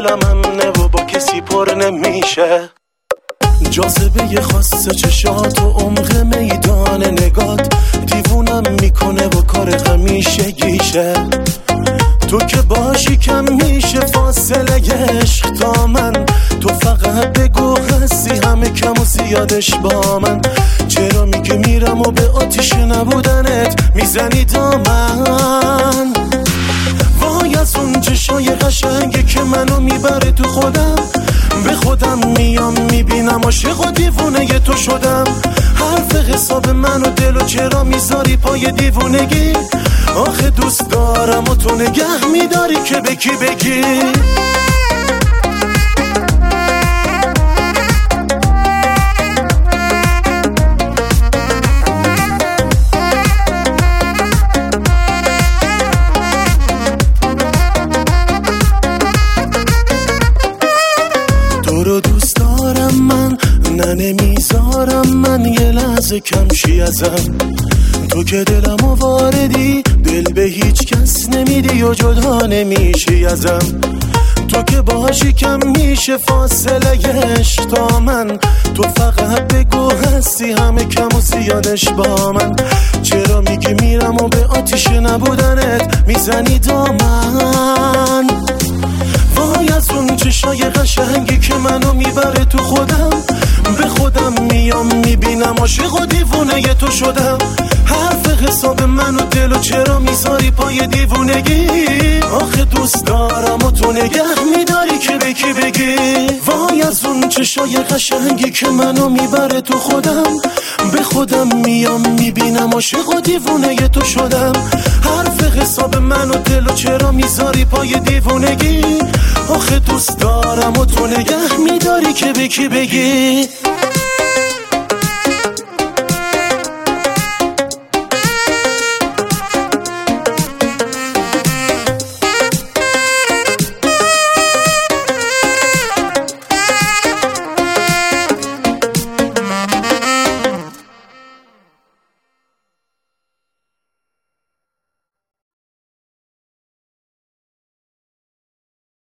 دلم امنه و با کسی پر نمیشه. جاذبه خاص چشات و عمق میدان نگات دیوونم میکنه و کار همیشگیشه. تو که باشی کم میشه فاصله عشق تا من. تو فقط بگو هستی همه کم و زیادش با من. چرا میگه میرم و به آتیش نبودنت میزنی دامن؟ وای از اون چشای قشنگی که منو میبره تو خودم. به خودم میام میبینم عاشق و دیوونه تو شدم. حرف حساب من و دل و چرا میذاری پای دیوونگی؟ آخه دوست دارم و تو نگه میداری که بکی بگی. تو رو دوست دارم من، نه نمیذارم من یه لحظه کمشی ازم. تو که دلم واردی، دل به هیچ کس نمیدی و جدا نمیشی ازم. تو که باشی کم میشه فاصله عشق تا من. تو فقط بگو هستی همه کم و زیادش با من. چرا میگی میرم و به آتیش نبودنت میزنی دامن؟ وای از اون چشای قشنگی که منو میبره تو خودم. به خودم میام میبینم عاشق و دیوونه تو شدم. حرف حساب من و دل و چرا میذاری پای دیوونگی؟ آخه دوست دارم و تو نگه میداری که بکی بگی. وای از اون چشای قشنگی که منو میبره تو خودم. به خودم میام میبینم عاشق و دیوونه تو شدم. حرف حساب من و دل و چرا میذاری پای دیوونگی؟ آخه دوست دارم و تو نگه میداری که بکی بگی.